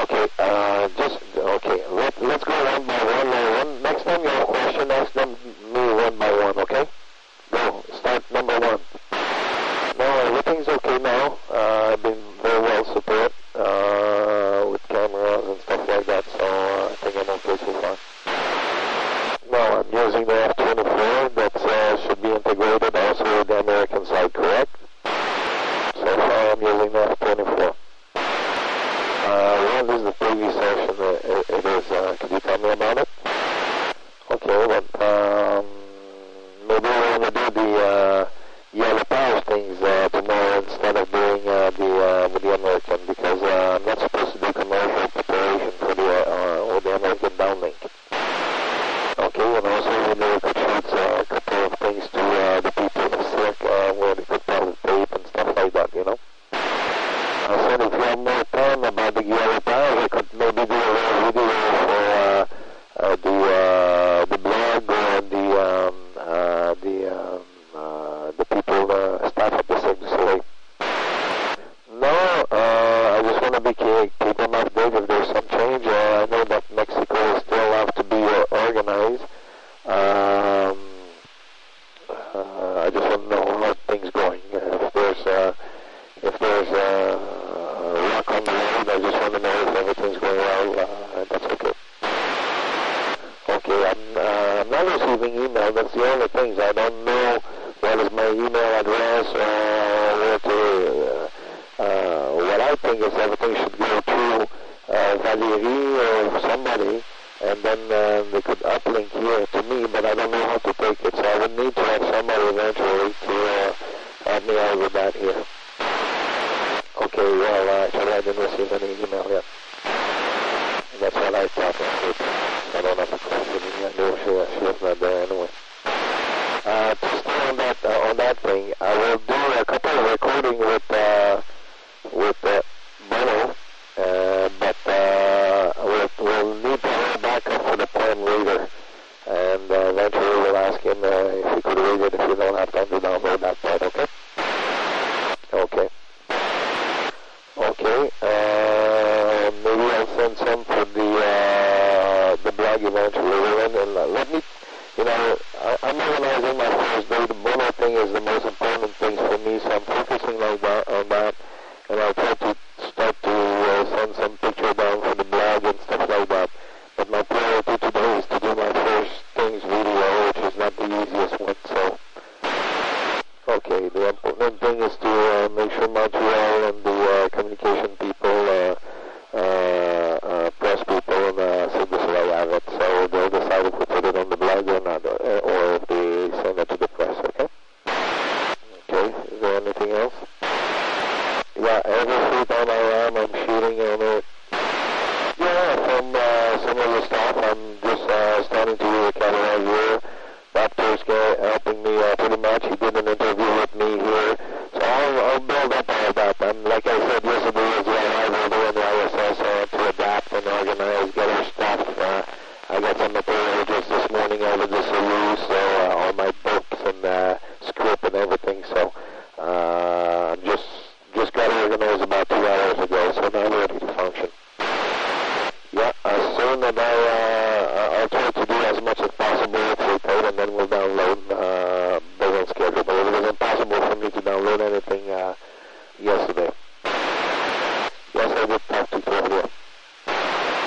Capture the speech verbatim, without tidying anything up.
Okay, uh, just, okay, let, let's go one by one. Uh, one. Next time you have a question, ask them me one by one, okay? Go, start number one. No, everything's okay now. Uh, I've been very well supported uh, with cameras and stuff like that, so uh, I think I'm okay so far. No, I'm using the F twenty-four. That uh, should be integrated also with the American side, correct? So far I'm using the F twenty-four. Uh, what is the previous session? Uh, it, it is, uh, could you tell me about it? Okay, but um, maybe we're going to do the uh, yellow power things uh, tomorrow instead of doing uh, the uh, with the American, because uh, I'm not supposed to do commercial preparation for the uh, or the American downlink. Okay, and also they could shoot uh, a couple of things to uh, the people who are sick, uh, where they could tell the tape and stuff like that, you know. I said if you have more time about the yellow power, I could maybe do a little video for uh, uh, the uh, the blog or the um, uh, the um, uh, the people, uh, staff at the Cirque du Soleil. No, uh, I just want to be keep, keep them updated if there's some change. Uh, I know that Mexico still have to be uh, organized. Um, uh, I just want to know how things going. Uh, if there's uh, if there's uh, rock on the road, I just want to know if everything's going well. Uh, that's okay. Okay, I'm, uh, I'm not receiving email. That's the only things. I don't know what is my email address or where to. Uh, uh, what I think is everything should go through uh, Valérie or somebody, and then uh, they could uplink here to me, but I don't know how to take it. So I would need to have somebody eventually to uh, help me out with that here. Okay, well, uh, actually I didn't receive any email yet. That's what I thought. I don't have a question yet. No, she, she was not there anyway. Uh, to stay on that, uh, on that thing, I will do a couple of recording with, uh, with, uh, Bono, uh, but, uh, we'll, we'll need to have a backup for the pen reader, and, uh, eventually we'll ask him, uh, if he could read it if you don't have time to download that part, okay? Okay. Okay, uh, maybe I'll send some for the, uh, the blog eventually, and, and uh, let me, you know, I, I'm organizing my first day. The Bono thing is the most important thing for me, so I'm focusing like that, on that, and I'll try to start to uh, send some picture down for the blog and stuff like that. But my priority today is to do my first things video, which is not the easiest one, so. Okay, the important thing is to uh, make sure Montreal and the uh, communication people, uh, uh, uh, press people, and uh, Cirque du Soleil have it, so they'll decide if we put it on the blog or not, uh, or if they send it to the press, okay? Okay, is there anything else? Yeah, every free time I am, I'm shooting on it. Yeah, from uh, some of the staff, I'm just uh, starting to do a camera here. Raptor's helping me uh, pretty much. He did an interview with me here. So I'll, I'll build up all that. And like I said yesterday, as well, I will do in the I S S uh, to adapt and organize, get our stuff. Uh, I got some material just this morning out of the Salou, so uh, all my books and uh, script and everything. So uh, just just got organized about two hours ago, so now I'm ready to function. Yeah, as soon as I, uh, I'll try to do as much as possible with Freeport, and then we'll download uh, based on schedule. But it was impossible for me to download anything uh, yesterday. Yes, I did talk to